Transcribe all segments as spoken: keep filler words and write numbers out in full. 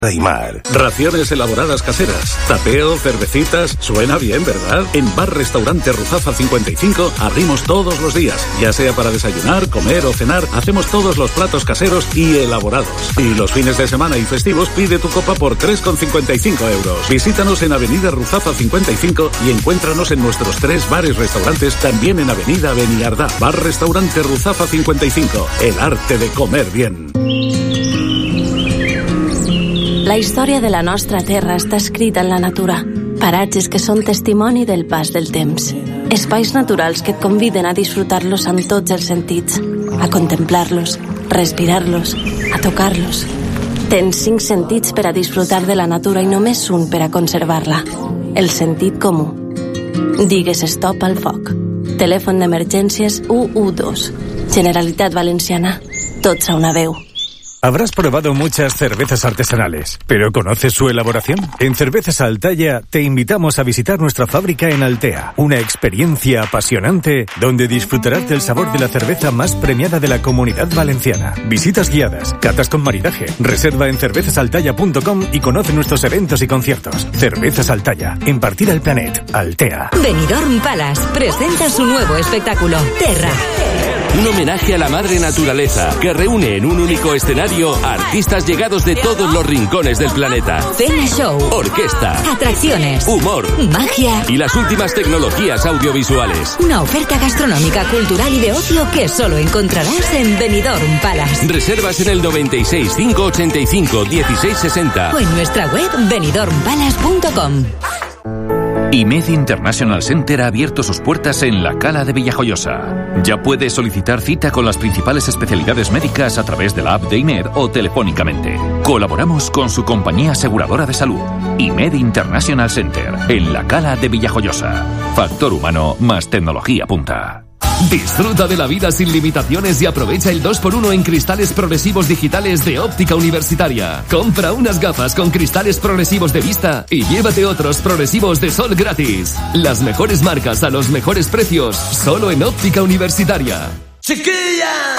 Aymar. Raciones elaboradas caseras, tapeo, cervecitas, suena bien, ¿verdad? En Bar Restaurante Ruzafa cincuenta y cinco abrimos todos los días, ya sea para desayunar, comer o cenar, hacemos todos los platos caseros y elaborados. Y los fines de semana y festivos pide tu copa por tres con cincuenta y cinco euros. Visítanos en Avenida Ruzafa cincuenta y cinco y encuéntranos en nuestros tres bares restaurantes, también en Avenida Beniardá. Bar Restaurante Ruzafa cincuenta y cinco, el arte de comer bien. La història de la nostra terra està escrita en la natura. Paratges que són testimoni del pas del temps. Espais naturals que et conviden a disfrutar-los amb tots els sentits, a contemplar-los, respirar-los, a tocar-los. Tens cinc sentits per a disfrutar de la natura i només un per a conservar-la. El sentit comú. Digues stop al foc. Telèfon d'emergències u u dos. Generalitat Valenciana. Tots a una veu. Habrás probado muchas cervezas artesanales, ¿pero conoces su elaboración? En Cervezas Altaya te invitamos a visitar nuestra fábrica en Altea, una experiencia apasionante donde disfrutarás del sabor de la cerveza más premiada de la Comunidad Valenciana. Visitas guiadas, catas con maridaje, reserva en cervezas altaya punto com y conoce nuestros eventos y conciertos. Cervezas Altaya, en Partir al Planet, Altea. Benidorm Palace presenta su nuevo espectáculo, Terra. Un homenaje a la madre naturaleza que reúne en un único escenario a artistas llegados de todos los rincones del planeta. Cena show, orquesta, atracciones, humor, magia y las últimas tecnologías audiovisuales. Una oferta gastronómica, cultural y de ocio que solo encontrarás en Benidorm Palace. Reservas en el noventa y seis, cinco ochenta y cinco, dieciséis sesenta o en nuestra web benidorm palace punto com. IMED International Center ha abierto sus puertas en la Cala de Villajoyosa. Ya puedes solicitar cita con las principales especialidades médicas a través de la app de IMED o telefónicamente. Colaboramos con su compañía aseguradora de salud, IMED International Center, en la Cala de Villajoyosa. Factor humano más tecnología punta. Disfruta de la vida sin limitaciones y aprovecha el dos por uno en cristales progresivos digitales de Óptica Universitaria. Compra unas gafas con cristales progresivos de vista y llévate otros progresivos de sol gratis. Las mejores marcas a los mejores precios, solo en Óptica Universitaria. ¡Chiquilla!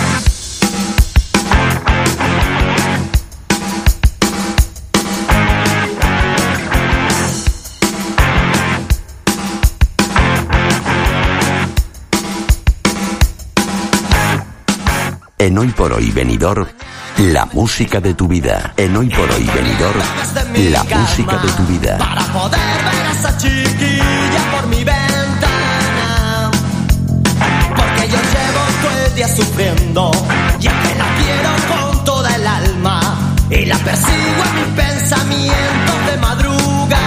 En Hoy por Hoy Benidorm, la música de tu vida. En Hoy por Hoy Benidorm, la música de tu vida. Para poder ver a esa chiquilla por mi ventana, porque yo llevo todo el día sufriendo y es que la quiero con toda el alma y la persigo en mis pensamientos de madrugada.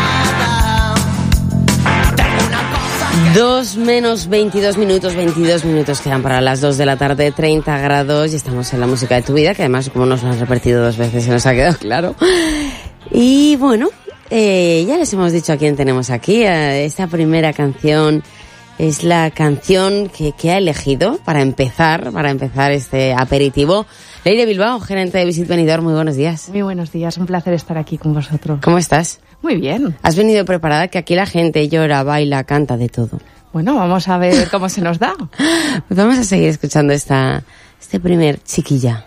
Dos menos veintidós minutos, veintidós minutos quedan para las dos de la tarde, treinta grados, y estamos en la música de tu vida, que además como nos lo han repetido dos veces se nos ha quedado claro. Y bueno, eh, ya les hemos dicho a quién tenemos aquí. Eh, esta primera canción es la canción que, que ha elegido para empezar, para empezar este aperitivo. Leire Bilbao, gerente de Visit Benidorm, muy buenos días. Muy buenos días, un placer estar aquí con vosotros. ¿Cómo estás? Muy bien. ¿Has venido preparada? Que aquí la gente llora, baila, canta, de todo. Bueno, vamos a ver cómo se nos da. Pues vamos a seguir escuchando esta, este primer Chiquilla.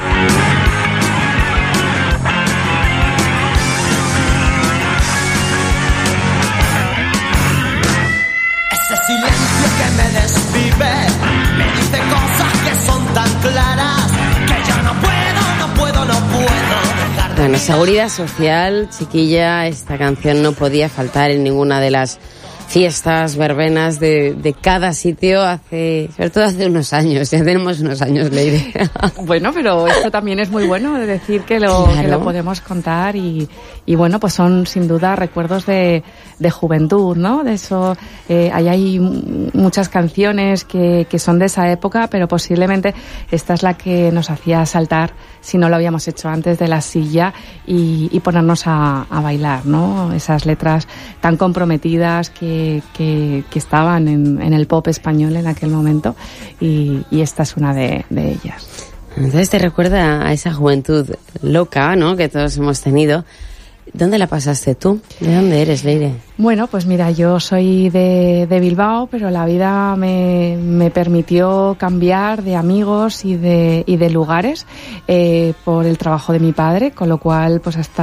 Ese silencio que me desvive me dice cosas que son tan claras que yo no puedo, no puedo, no puedo dejar de... Bueno, seguridad social, Chiquilla, esta canción no podía faltar en ninguna de las fiestas, verbenas de, de cada sitio, hace, sobre todo hace unos años, ya tenemos unos años, Leire. Bueno, pero esto también es muy bueno, de decir que lo, claro. que lo podemos contar y, y bueno, pues son sin duda recuerdos de, de juventud, ¿no? De eso, eh, ahí hay muchas canciones que, que son de esa época, pero posiblemente esta es la que nos hacía saltar, si no lo habíamos hecho antes, de la silla y, y ponernos a, a bailar, ¿no? Esas letras tan comprometidas que Que, que estaban en, en el pop español en aquel momento y, y esta es una de, de ellas. Entonces te recuerda a esa juventud loca, ¿no?, que todos hemos tenido. ¿Dónde la pasaste tú? ¿De dónde eres, Leire? Bueno, pues mira, yo soy de, de Bilbao, pero la vida me, me permitió cambiar de amigos y de, y de lugares eh, por el trabajo de mi padre, con lo cual pues hasta